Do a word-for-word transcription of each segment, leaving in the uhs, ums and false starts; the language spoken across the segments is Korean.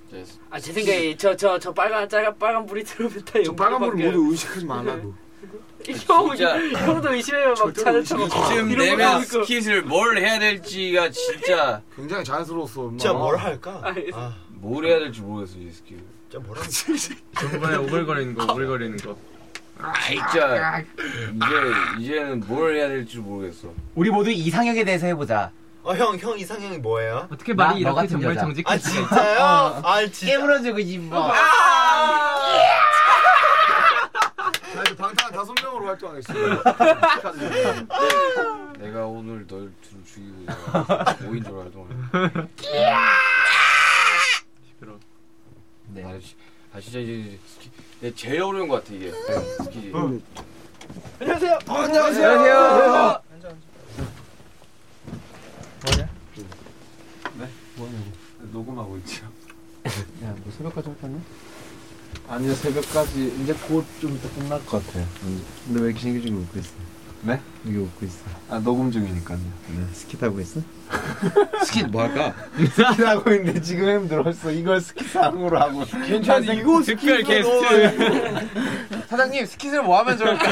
아 제 생각에 저 저 저 빨간 빨간 빨간 불이 들어오면 다 저 빨간 불을 모두 의식하지 말라고. 형 형도 의심해요 막 차를 타고 지금 내면 스킷을 뭘 해야 될지가 진짜 굉장히 자연스러웠어. 진짜 뭘 할까? 아. 뭘 해야 될지 모르겠어 이 스킷. 진짜 뭘 할까? 저번에 오글거리는 거 오글거리는 거. 아 진짜 이제 이제는 뭘 해야 될지 모르겠어. 우리 모두 이상형에 대해서 해보자. 어 형 형 이상형이 뭐예요? 어떻게 말이 나, 이렇게 정말 여자. 정직해? 아 진짜요? 어. 아 진짜. 깨물어주고 싶어. 나 이제 방탄 다섯 명으로 활동하겠습니다. 내가 오늘 널 둘 죽이고 내가 오인조로 활동을. 시끄러. 네. 아, 아 진짜 이제 스키 내 제일 어려운 것 같아 이게 스키. 어. 안녕하세요. 어, 안녕하세요. 안녕하세요. 뭐냐? 네? 뭐냐고. 녹음하고 있죠. 야, 뭐 새벽까지 할 거냐? 아니요, 새벽까지 이제 곧 좀 이따 끝날 것 같아요. 근데 왜 이렇게 신기하게 웃고 있어? 네? 이게 웃고 있어. 아 녹음 중이니까요. 네. 스킷 하고 있어? 스킷 뭐 할까? 스킷 하고 있는데 지금 힘들었어. 이걸 스킷 상으로 하고. 괜찮아 이거 특별 게스트. 사장님 스킷을 뭐 하면 좋을까요?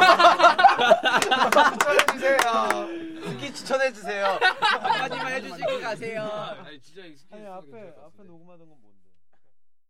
추천해주세요. 스킷 추천해주세요. 한마디만 해주시고 가세요. 아니 진짜 이 스키. 아니 앞에 앞에 녹음하던 건 뭔데?